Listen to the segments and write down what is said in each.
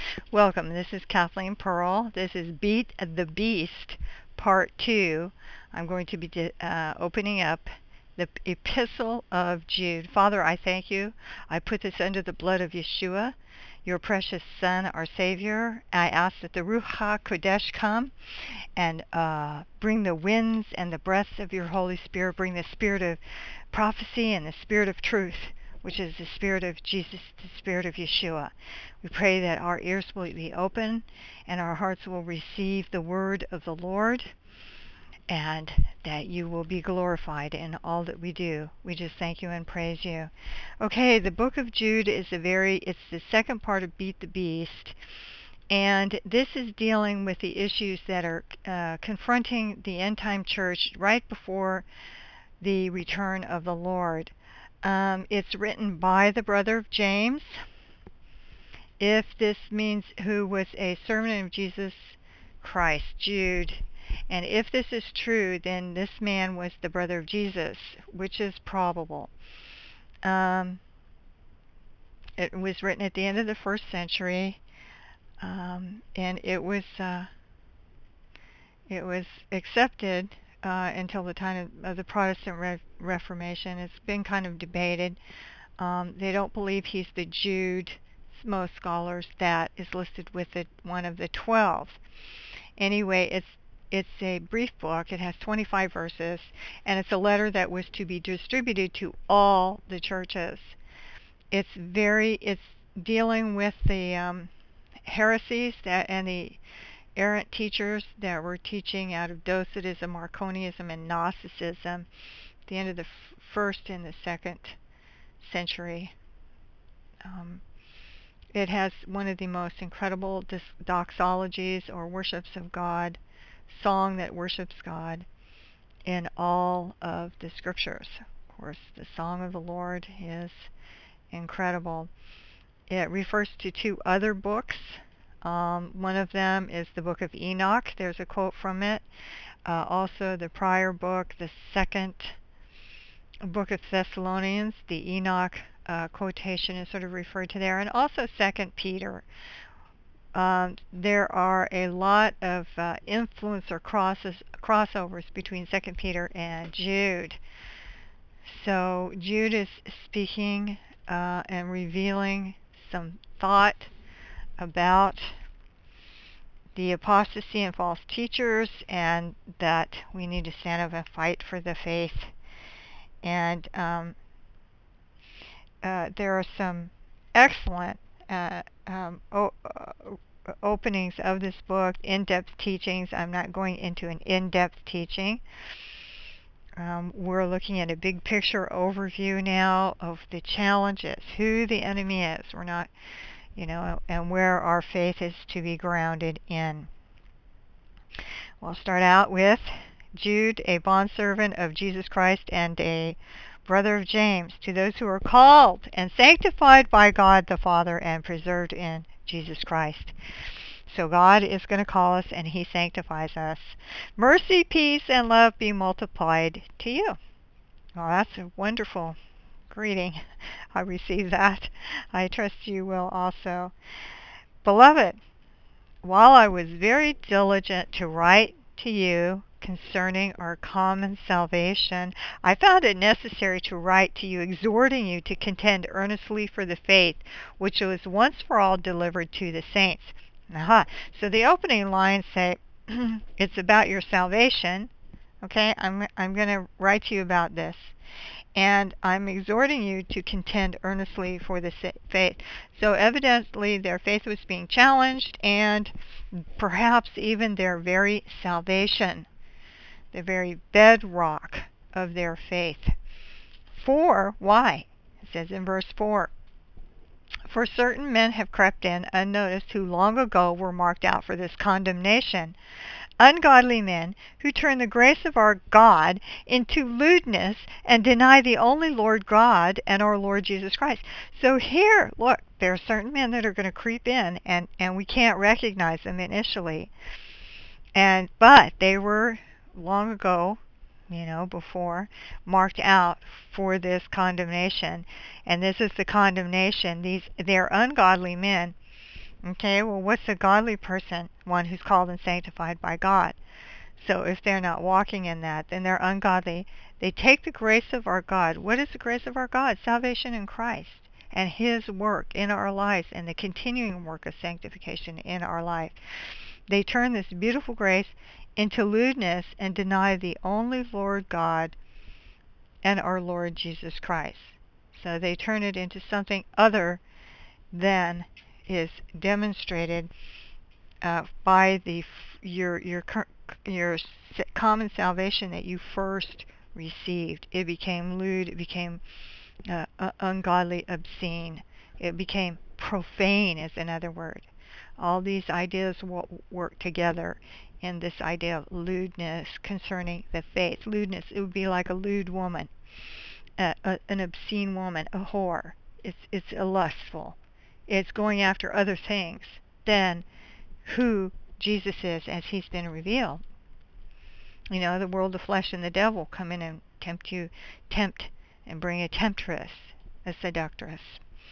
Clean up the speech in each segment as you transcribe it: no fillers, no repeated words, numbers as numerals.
Welcome. This is Kathleen Pearl. This is Beat the Beast, Part 2. I'm going to be opening up the Epistle of Jude. Father, I thank you. I put this under the blood of Yeshua, your precious Son, our Savior. I ask that the Ruach HaKodesh come and bring the winds and the breaths of your Holy Spirit, bring the spirit of prophecy and the spirit of truth, which is the spirit of Jesus, the spirit of Yeshua. We pray that our ears will be open and our hearts will receive the word of the Lord, and that you will be glorified in all that we do. We just thank you and praise you. Okay, the book of Jude is it's the second part of Beat the Beast. And this is dealing with the issues that are confronting the end time church right before the return of the Lord. It's written by the brother of James. If this means who was a servant of Jesus Christ, Jude. And if this is true, then this man was the brother of Jesus, which is probable. It was written at the end of the first century, and it was accepted until the time of the Protestant Reformation. It's been kind of debated. They don't believe he's the Jude, most scholars, that is listed with one of the 12. Anyway, it's a brief book. It has 25 verses, and it's a letter that was to be distributed to all the churches. It's dealing with the heresies and the errant teachers that were teaching out of Docetism, Marcionianism, and Gnosticism at the end of the first and the second century. It has one of the most incredible doxologies, or worships of God, song that worships God in all of the scriptures. Of course, the song of the Lord is incredible. It refers to two other books. One of them is the book of Enoch. There's a quote from it. Also, the prior book, the second book of Thessalonians, the Enoch quotation is sort of referred to there, and also Second Peter. There are a lot of influence or crossovers between Second Peter and Jude. So Jude is speaking and revealing some thought about the apostasy and false teachers, and that we need to stand up and fight for the faith. And there are some excellent openings of this book, in-depth teachings. I'm not going into an in-depth teaching. We're looking at a big picture overview now of the challenges, who the enemy is. We're not, and where our faith is to be grounded in. We'll start out with Jude, a bondservant of Jesus Christ and a brother of James, to those who are called and sanctified by God the Father and preserved in Jesus Christ. So God is going to call us and he sanctifies us. Mercy, peace, and love be multiplied to you. Well, that's a wonderful greeting. I receive that. I trust you will also. Beloved, while I was very diligent to write to you concerning our common salvation, I found it necessary to write to you, exhorting you to contend earnestly for the faith which was once for all delivered to the saints. So the opening lines say it's about your salvation. Okay, I'm going to write to you about this. And I'm exhorting you to contend earnestly for the faith. So evidently their faith was being challenged, and perhaps even their very salvation, the very bedrock of their faith. For, why? It says in verse 4, for certain men have crept in unnoticed, who long ago were marked out for this condemnation, ungodly men who turn the grace of our God into lewdness and deny the only Lord God and our Lord Jesus Christ. So here, look, there are certain men that are going to creep in, and we can't recognize them initially. But they were long ago, before, marked out for this condemnation. And this is the condemnation. They're ungodly men Okay, well, what's a godly person? One who's called and sanctified by God. So if they're not walking in that, then they're ungodly. They take the grace of our God. What is the grace of our God? Salvation in Christ and His work in our lives and the continuing work of sanctification in our life. They turn this beautiful grace into lewdness and deny the only Lord God and our Lord Jesus Christ. So they turn it into something other than is demonstrated by your common salvation that you first received. It became lewd. It became ungodly, obscene. It became profane, is another word. All these ideas work together in this idea of lewdness concerning the faith. Lewdness, it would be like a lewd woman, an obscene woman, a whore. It's a lustful. It's going after other things than who Jesus is as He's been revealed. You know, the world, the flesh, and the devil come in and tempt and bring a temptress, a seductress.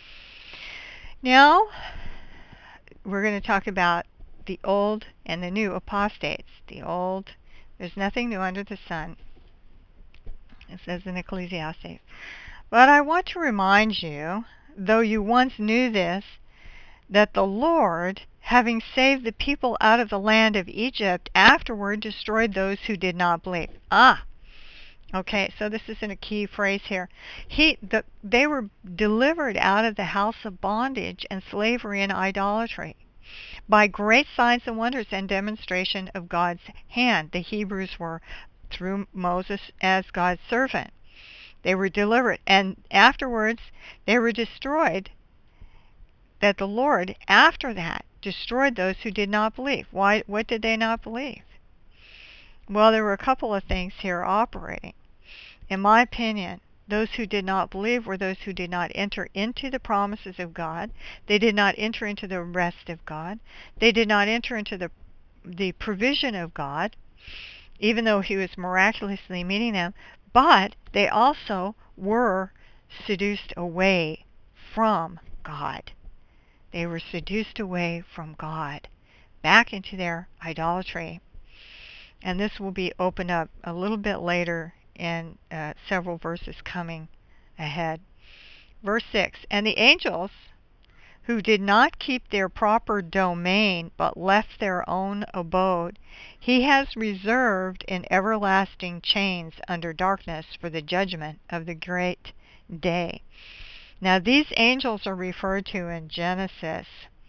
Now, we're going to talk about the old and the new apostates. The old, there's nothing new under the sun, it says in Ecclesiastes. But I want to remind you, though you once knew this, that the Lord, having saved the people out of the land of Egypt, afterward destroyed those who did not believe. Okay, so this isn't a key phrase here. They were delivered out of the house of bondage and slavery and idolatry by great signs and wonders and demonstration of God's hand. The Hebrews were through Moses as God's servant. They were delivered, and afterwards they were destroyed. That the Lord, after that, destroyed those who did not believe. Why? What did they not believe? Well, there were a couple of things here operating. In my opinion, those who did not believe were those who did not enter into the promises of God. They did not enter into the rest of God. They did not enter into the provision of God, even though He was miraculously meeting them. But they also were seduced away from God. They were seduced away from God, back into their idolatry. And this will be opened up a little bit later in several verses coming ahead. Verse 6, and the angels who did not keep their proper domain but left their own abode, He has reserved in everlasting chains under darkness for the judgment of the great day. Now these angels are referred to in Genesis.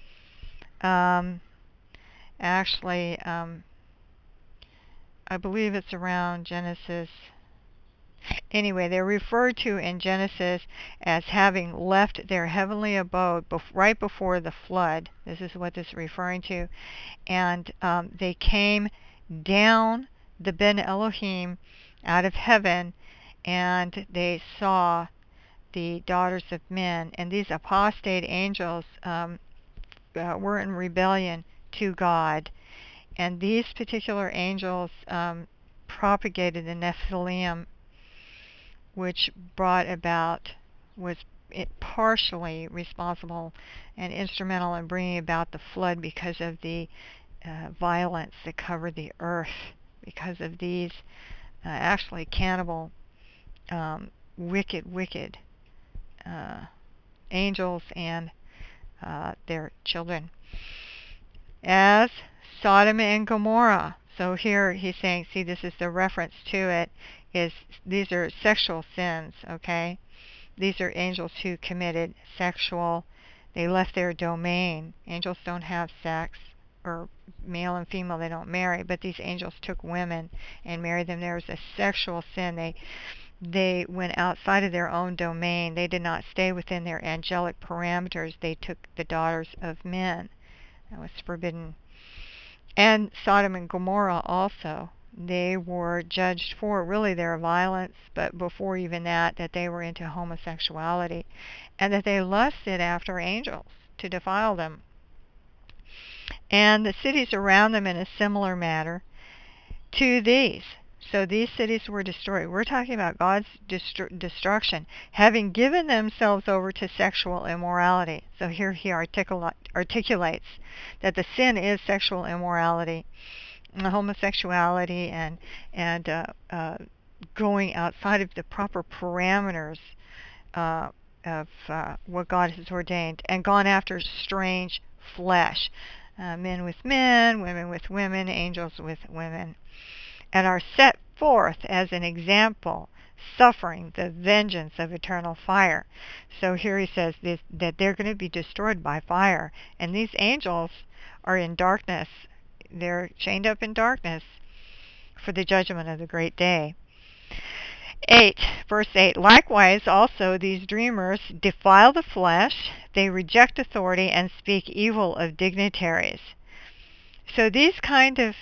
Actually, I believe it's around Genesis. Anyway, they're referred to in Genesis as having left their heavenly abode right before the flood. This is what this is referring to. And they came down the Ben Elohim out of heaven, and they saw the daughters of men. And these apostate angels were in rebellion to God. And these particular angels propagated the Nephilim, which was partially responsible and instrumental in bringing about the flood because of the violence that covered the earth, because of these actually cannibal, wicked angels and their children. As Sodom and Gomorrah. So here he's saying, see, this is the reference to it, is these are sexual sins, okay? These are angels who committed they left their domain. Angels don't have sex, or male and female, they don't marry, but these angels took women and married them. There was a sexual sin. They went outside of their own domain. They did not stay within their angelic parameters. They took the daughters of men. That was forbidden. And Sodom and Gomorrah also. They were judged for really their violence, but before even that they were into homosexuality, and that they lusted after angels to defile them. And the cities around them in a similar manner to these. So these cities were destroyed. We're talking about God's destruction, having given themselves over to sexual immorality. So here he articulates that the sin is sexual immorality, homosexuality, and going outside of the proper parameters of what God has ordained, and gone after strange flesh, men with men, women with women, angels with women, and are set forth as an example, suffering the vengeance of eternal fire. So here he says that they're going to be destroyed by fire, and these angels are in darkness. They're chained up in darkness for the judgment of the great day. 8, verse 8, likewise also these dreamers defile the flesh, they reject authority, and speak evil of dignitaries. So these kind of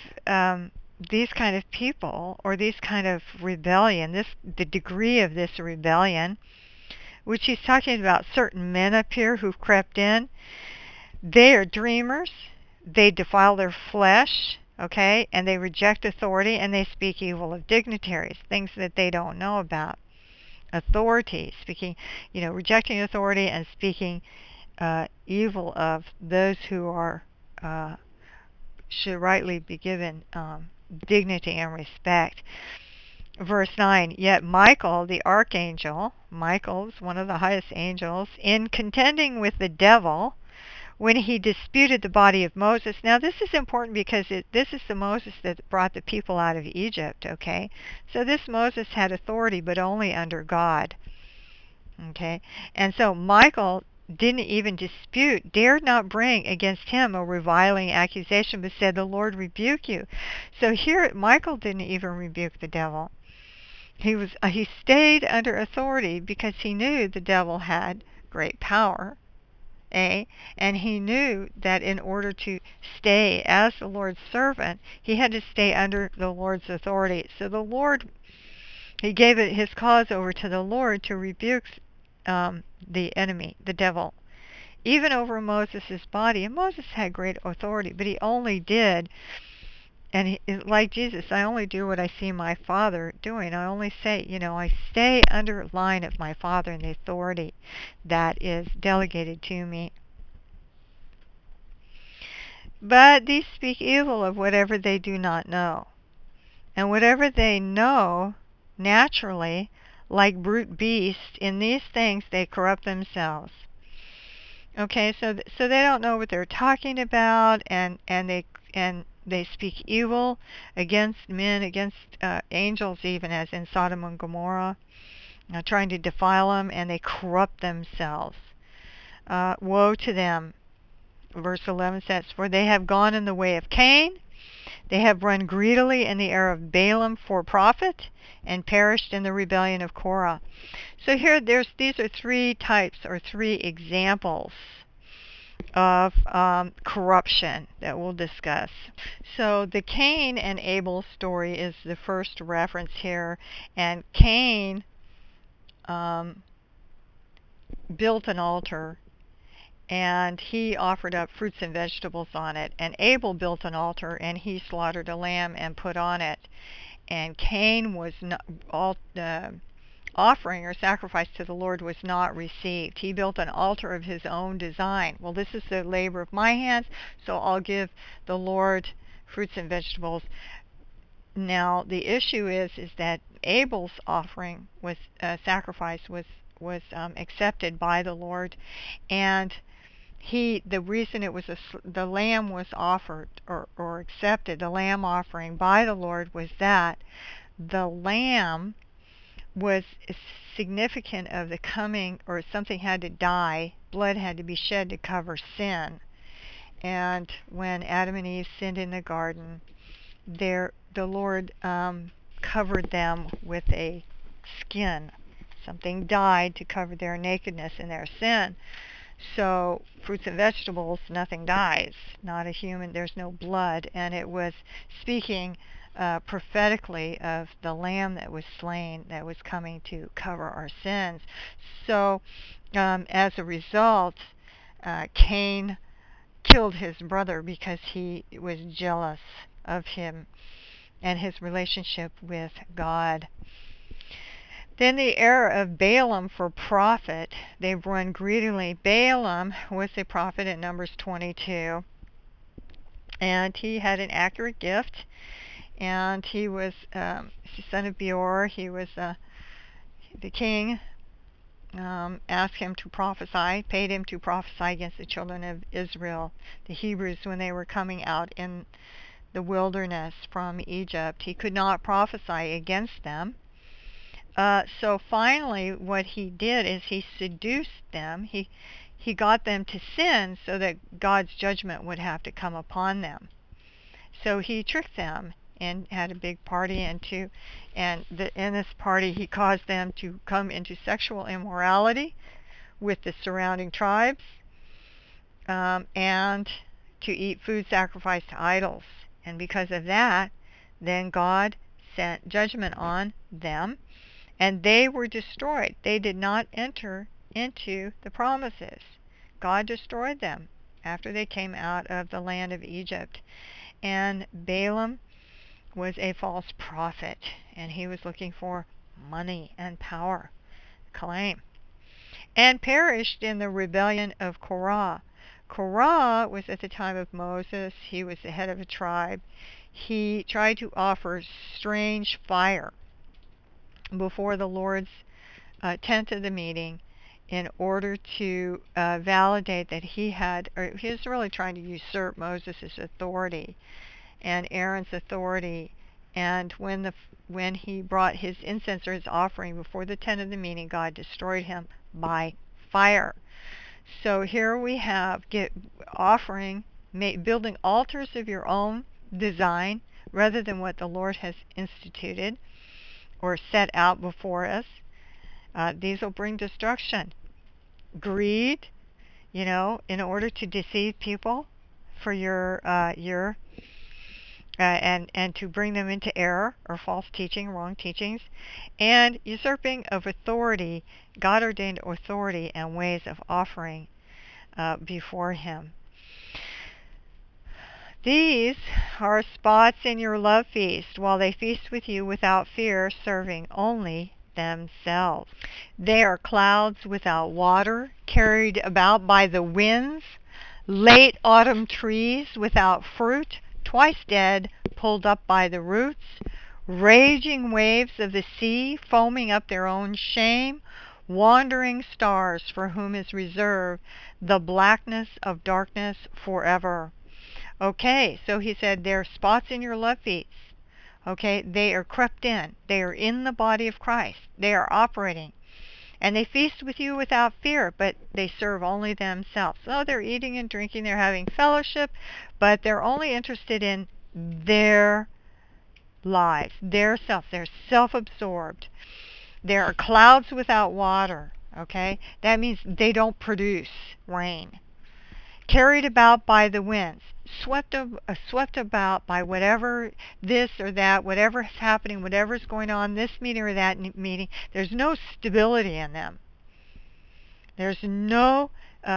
people, or these kind of rebellion, the degree of this rebellion, which he's talking about certain men up here who've crept in, they are dreamers, they defile their flesh, okay, and they reject authority, and they speak evil of dignitaries, things that they don't know about. Authority, rejecting authority and speaking evil of those who are should rightly be given dignity and respect. Verse 9, yet Michael, the archangel, Michael is one of the highest angels, in contending with the devil, when he disputed the body of Moses. Now this is important because this is the Moses that brought the people out of Egypt, okay? So this Moses had authority, but only under God, okay? And so Michael didn't even dispute, dared not bring against him a reviling accusation, but said, the Lord rebuke you. So here Michael didn't even rebuke the devil. He stayed under authority because he knew the devil had great power. And he knew that in order to stay as the Lord's servant, he had to stay under the Lord's authority. So the Lord, he gave his cause over to the Lord to rebuke the enemy, the devil, even over Moses' body. And Moses had great authority, but he only did, and like Jesus, I only do what I see my Father doing. I only say, I stay under line of my Father and the authority that is delegated to me. But these speak evil of whatever they do not know. And whatever they know naturally, like brute beasts, in these things they corrupt themselves. Okay, so they don't know what they're talking about, and they speak evil against men, against angels, even as in Sodom and Gomorrah, trying to defile them, and they corrupt themselves. Woe to them. Verse 11 says, for they have gone in the way of Cain, they have run greedily in the error of Balaam for profit, and perished in the rebellion of Korah. So here, these are three types, or three examples of corruption that we'll discuss. So the Cain and Abel story is the first reference here, and Cain built an altar, and he offered up fruits and vegetables on it. And Abel built an altar, and he slaughtered a lamb and put on it. And Cain was not, offering or sacrifice to the Lord was not received. He built an altar of his own design. Well, this is the labor of my hands, so I'll give the Lord fruits and vegetables. Now the issue is that Abel's offering was sacrifice was accepted by the Lord, and the reason the lamb was offered or accepted, the lamb offering by the Lord, was that the lamb was significant of the coming, or something had to die, blood had to be shed to cover sin. And when Adam and Eve sinned in the garden, the Lord covered them with a skin. Something died to cover their nakedness and their sin. So fruits and vegetables, nothing dies. Not a human, there's no blood. And it was speaking prophetically of the lamb that was slain, that was coming to cover our sins. So as a result, Cain killed his brother because he was jealous of him. and his relationship with God. Then the era of Balaam for prophet. They've run greedily. Balaam was a prophet in Numbers 22, and he had an accurate gift, and he was the son of Beor. He was the king. Asked him to prophesy, paid him to prophesy against the children of Israel, the Hebrews, when they were coming out in the wilderness from Egypt. He could not prophesy against them. So finally, what he did is he seduced them. He got them to sin so that God's judgment would have to come upon them. So he tricked them and had a big party, in this party he caused them to come into sexual immorality with the surrounding tribes, and to eat food sacrificed to idols. And because of that, then God sent judgment on them, and they were destroyed. They did not enter into the promises. God destroyed them after they came out of the land of Egypt. And Balaam was a false prophet, and he was looking for money and power, claim, and perished in the rebellion of Korah. Korah was at the time of Moses. He was the head of a tribe. He tried to offer strange fire before the Lord's tent of the meeting in order to validate that he was really trying to usurp Moses' authority and Aaron's authority. And when he brought his incense or his offering before the tent of the meeting, God destroyed him by fire. So here we have building altars of your own design rather than what the Lord has instituted or set out before us. These will bring destruction. Greed, in order to deceive people for your and to bring them into error or false teaching, wrong teachings, and usurping of authority, God-ordained authority and ways of offering before Him. These are spots in your love feast, while they feast with you without fear, serving only themselves. They are clouds without water, carried about by the winds, late autumn trees without fruit, twice dead, pulled up by the roots, raging waves of the sea, foaming up their own shame, wandering stars for whom is reserved the blackness of darkness forever. Okay, so he said there are spots in your love feasts. Okay, they are crept in. They are in the body of Christ. They are operating. And they feast with you without fear, but they serve only themselves. So they're eating and drinking, they're having fellowship, but they're only interested in their lives, their self. They're self-absorbed. There are clouds without water. Okay, that means they don't produce rain. Carried about by the winds, swept about by whatever this or that, whatever is happening, whatever is going on, this meeting or that meeting. There's no stability in them. There's no,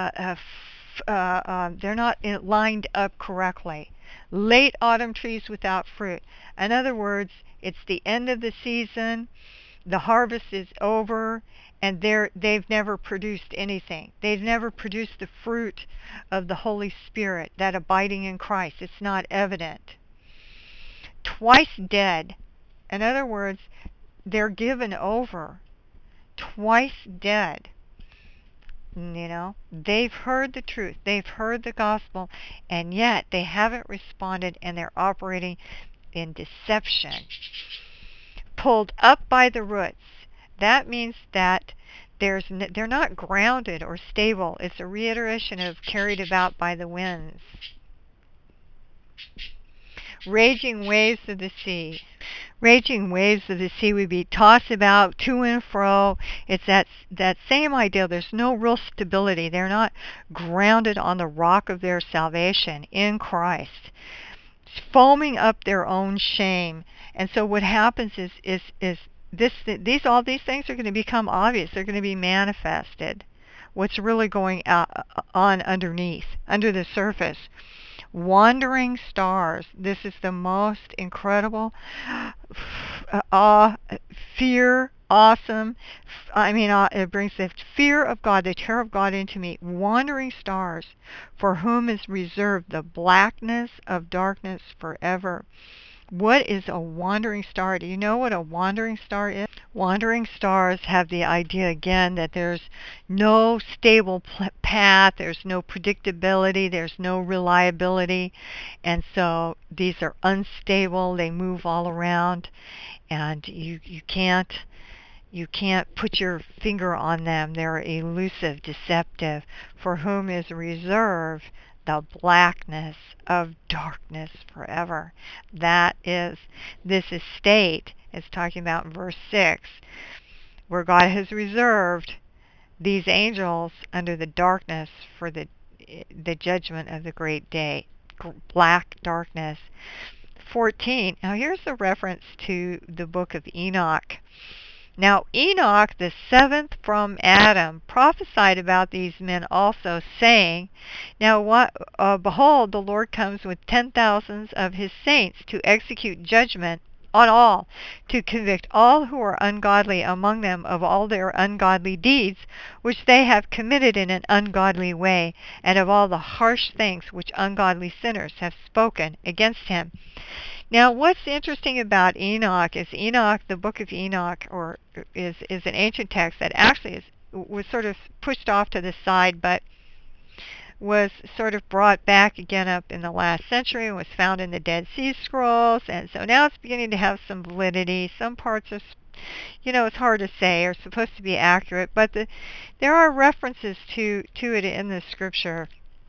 they're not lined up correctly. Late autumn trees without fruit. In other words, it's the end of the season, the harvest is over, and they've never produced anything. They've never produced the fruit of the Holy Spirit, that abiding in Christ. It's not evident. Twice dead. In other words, they're given over. Twice dead. They've heard the truth. They've heard the gospel, and yet they haven't responded, and they're operating in deception. Pulled up by the roots. That means that they're not grounded or stable. It's a reiteration of carried about by the winds. Raging waves of the sea. Raging waves of the sea would be tossed about to and fro. It's that same idea. There's no real stability. They're not grounded on the rock of their salvation in Christ. It's foaming up their own shame. And so what happens is all these things are going to become obvious. They're going to be manifested. What's really going on underneath, under the surface. Wandering stars. This is the most incredible awe, fear, awesome. It brings the fear of God, the terror of God into me. Wandering stars, for whom is reserved the blackness of darkness forever. What is a wandering star? Do you know what a wandering star is? Wandering stars have the idea again that there's no stable path, there's no predictability, there's no reliability, and so these are unstable, they move all around, and you can't put your finger on them. They're elusive, deceptive, for whom is reserved the blackness of darkness forever. This estate is talking about in verse 6, where God has reserved these angels under the darkness for the judgment of the great day. Black darkness. 14. Now here's a reference to the book of Enoch. Now Enoch, the seventh from Adam, prophesied about these men also, saying, behold, the Lord comes with 10,000s of his saints to execute judgment on all, to convict all who are ungodly among them of all their ungodly deeds which they have committed in an ungodly way, and of all the harsh things which ungodly sinners have spoken against him. Now, what's interesting about Enoch is the book of Enoch, is an ancient text that actually was sort of pushed off to the side, but was sort of brought back again up in the last century and was found in the Dead Sea Scrolls, and so now it's beginning to have some validity. Some parts are, it's hard to say, are supposed to be accurate, but there are references to it in the scripture.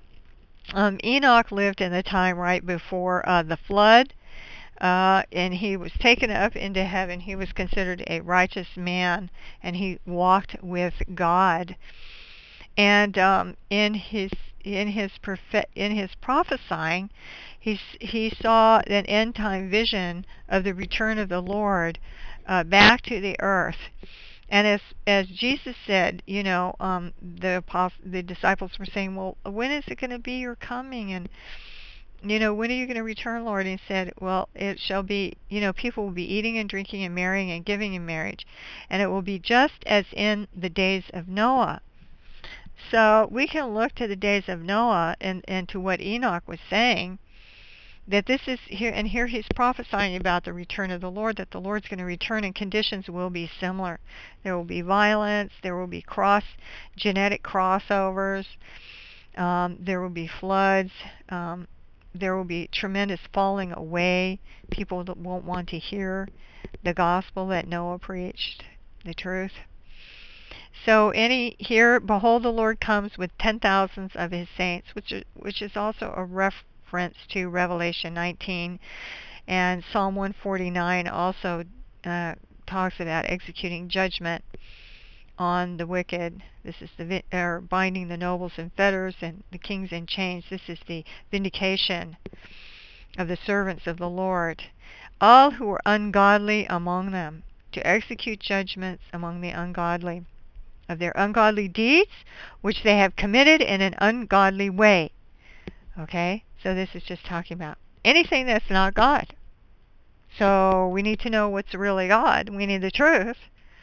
Enoch lived in the time right before the flood. And he was taken up into heaven. He was considered a righteous man, and he walked with God. And in his prophesying, he saw an end time vision of the return of the Lord back to the earth. And as Jesus said, the disciples were saying, "Well, when is it going to be your coming?" And when are you going to return, Lord? And he said, well, it shall be, people will be eating and drinking and marrying and giving in marriage. And it will be just as in the days of Noah. So we can look to the days of Noah and to what Enoch was saying, that this is here, and here he's prophesying about the return of the Lord, that the Lord's going to return and conditions will be similar. There will be violence, there will be genetic crossovers, there will be floods, there will be tremendous falling away. People that won't want to hear the gospel that Noah preached, the truth. So here, behold, the Lord comes with 10,000s of his saints, which is also a reference to Revelation 19, and Psalm 149 also talks about executing judgment on the wicked. This is binding the nobles in fetters and the kings in chains. This is the vindication of the servants of the Lord, all who are ungodly among them, to execute judgments among the ungodly, of their ungodly deeds which they have committed in an ungodly way. Okay? So this is just talking about anything that's not God. So we need to know what's really God. We need the truth.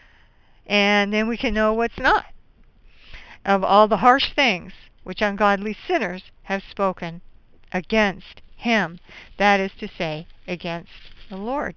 And then we can know what's not. Of all the harsh things which ungodly sinners have spoken against him, that is to say, against the Lord.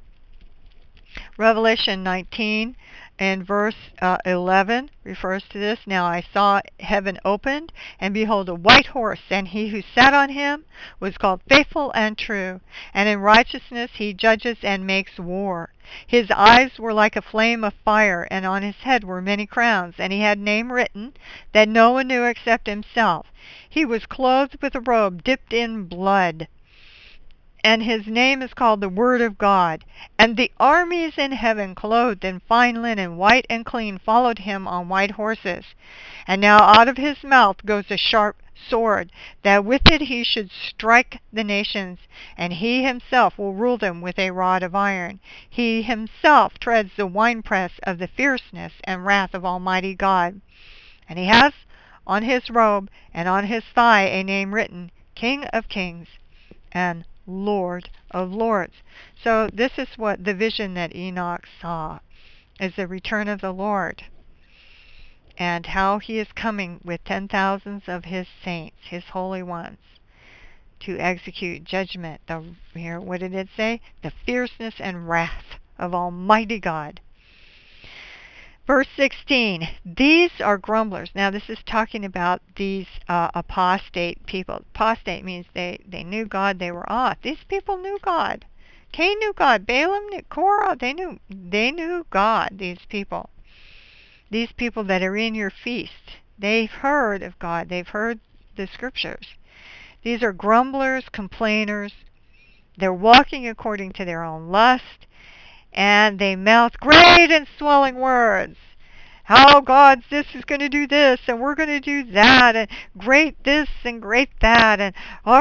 Revelation 19 and verse 11 refers to this. Now I saw heaven opened, and behold, a white horse, and he who sat on him was called Faithful and True, and in righteousness he judges and makes war. His eyes were like a flame of fire, and on his head were many crowns, and he had a name written that no one knew except himself. He was clothed with a robe dipped in blood, and his name is called the Word of God. And the armies in heaven, clothed in fine linen, white and clean, followed him on white horses. And now out of his mouth goes a sharp sword, that with it he should strike the nations, and he himself will rule them with a rod of iron. He himself treads the winepress of the fierceness and wrath of Almighty God. And he has on his robe and on his thigh a name written, King of Kings and Lord of lords. So this is what the vision that Enoch saw, is the return of the Lord, and how he is coming with 10,000s of his saints, his holy ones, to execute judgment. What did it say? The fierceness and wrath of Almighty God. Verse 16, these are grumblers. Now this is talking about these apostate people. Apostate means they knew God, they were off. These people knew God. Cain knew God. Balaam knew Korah. They knew God, these people. These people that are in your feast. They've heard of God. They've heard the scriptures. These are grumblers, complainers. They're walking according to their own lust, and they mouth great and swelling words. How God's this is going to do this, and we're going to do that, and great this and great that, and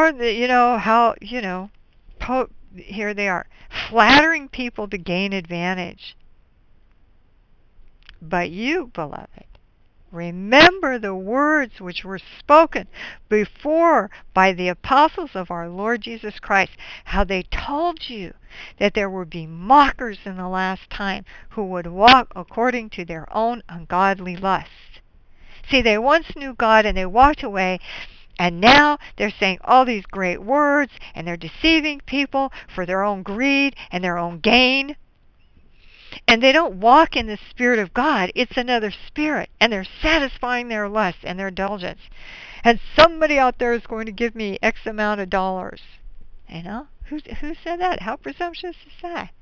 here they are, flattering people to gain advantage. But you, beloved, remember the words which were spoken before by the apostles of our Lord Jesus Christ, how they told you that there would be mockers in the last time who would walk according to their own ungodly lusts. See, they once knew God and they walked away, and now they're saying all these great words, and they're deceiving people for their own greed and their own gain. And they don't walk in the Spirit of God. It's another spirit. And they're satisfying their lust and their indulgence. And somebody out there is going to give me X amount of dollars. You know? Who said that? How presumptuous is that?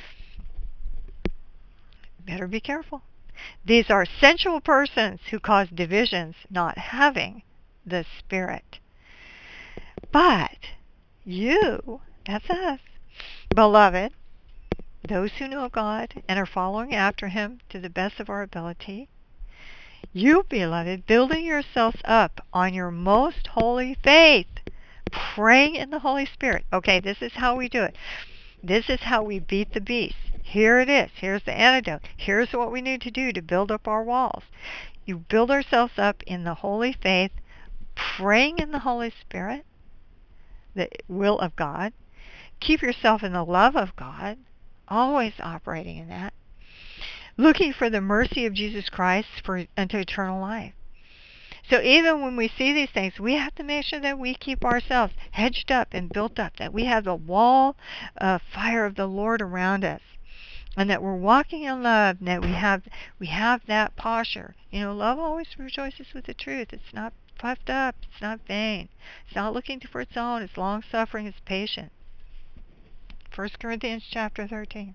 Better be careful. These are sensual persons who cause divisions, not having the Spirit. But you, that's us, beloved, those who know God and are following after Him to the best of our ability, you, beloved, building yourselves up on your most holy faith, praying in the Holy Spirit. Okay, this is how we do it. This is how we beat the beast. Here it is. Here's the antidote. Here's what we need to do to build up our walls. You build ourselves up in the holy faith, praying in the Holy Spirit, the will of God. Keep yourself in the love of God, always operating in that. Looking for the mercy of Jesus Christ unto eternal life. So even when we see these things, we have to make sure that we keep ourselves hedged up and built up, that we have the wall of fire of the Lord around us, and that we're walking in love, and that we have that posture. You know, love always rejoices with the truth. It's not puffed up. It's not vain. It's not looking for its own. It's long-suffering. It's patient. 1 Corinthians chapter 13.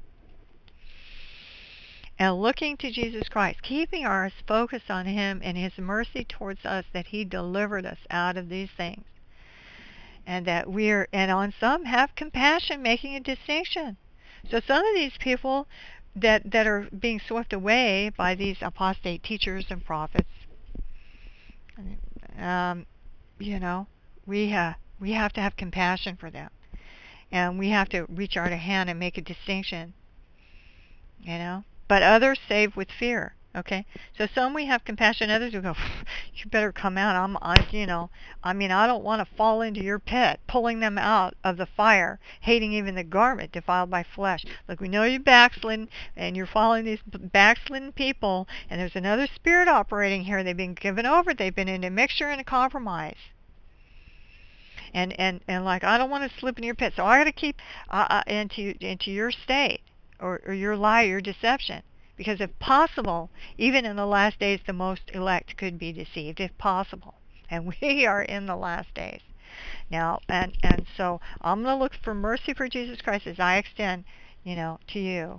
And looking to Jesus Christ, keeping our focus on Him and His mercy towards us, that He delivered us out of these things. And that and on some have compassion, making a distinction. So some of these people that are being swept away by these apostate teachers and prophets, you know, we have to have compassion for them. And we have to reach out a hand and make a distinction, you know. But others save with fear. Okay, so some we have compassion, others we go, you better come out. I don't want to fall into your pit, pulling them out of the fire, hating even the garment defiled by flesh. Look, we know you're backslidden, and you're following these backslidden people, and there's another spirit operating here. They've been given over. They've been in a mixture and a compromise. And like, I don't want to slip in your pit, so I got to keep into your state or your lie, your deception. Because if possible, even in the last days, the most elect could be deceived, if possible. And we are in the last days now. And so I'm going to look for mercy for Jesus Christ as I extend, to you.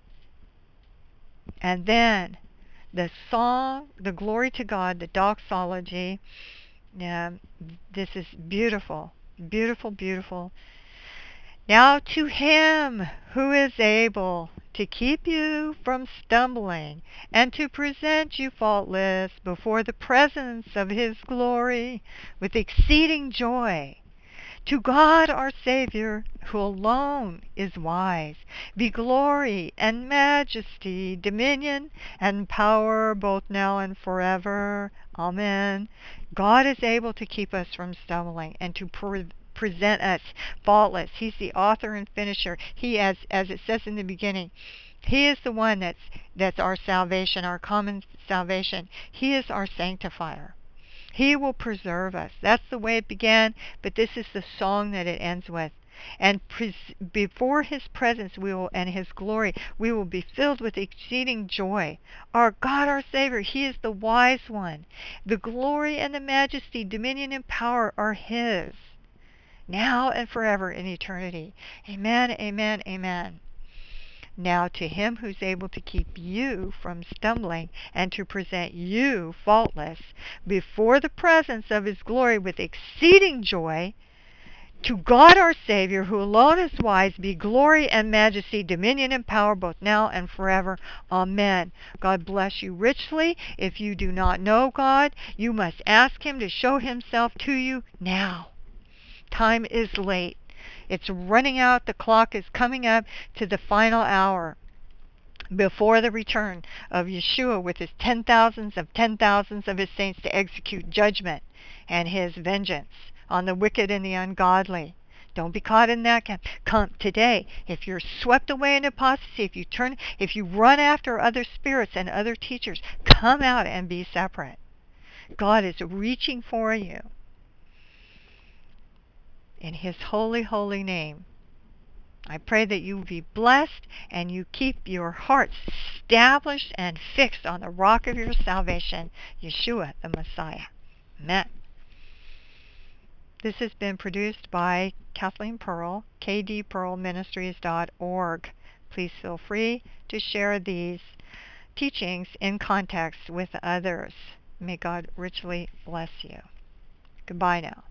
And then the song, the glory to God, the doxology. This is beautiful, beautiful, beautiful. Now to Him who is able to keep you from stumbling and to present you faultless before the presence of His glory with exceeding joy. To God our Savior, who alone is wise, be glory and majesty, dominion and power both now and forever. Amen. God is able to keep us from stumbling and to present us faultless. He's the author and finisher. He, as it says in the beginning, he is the one that's our salvation, our common salvation. He is our sanctifier. He will preserve us. That's the way it began, but this is the song that it ends with. And before his presence and his glory, we will be filled with exceeding joy. Our God, our Savior, he is the wise one. The glory and the majesty, dominion and power are his, now and forever in eternity. Amen, amen, amen. Now to him who's able to keep you from stumbling and to present you faultless before the presence of his glory with exceeding joy, to God our Savior, who alone is wise, be glory and majesty, dominion and power, both now and forever. Amen. God bless you richly. If you do not know God, you must ask him to show himself to you now. Time is late. It's running out. The clock is coming up to the final hour before the return of Yeshua with his 10,000s of his saints to execute judgment and his vengeance on the wicked and the ungodly. Don't be caught in that. Come today. If you're swept away in apostasy, if you run after other spirits and other teachers, come out and be separate. God is reaching for you in his holy, holy name. I pray that you be blessed and you keep your hearts established and fixed on the rock of your salvation, Yeshua the Messiah. Amen. This has been produced by Kathleen Pearl, kdpearlministries.org. Please feel free to share these teachings in context with others. May God richly bless you. Goodbye now.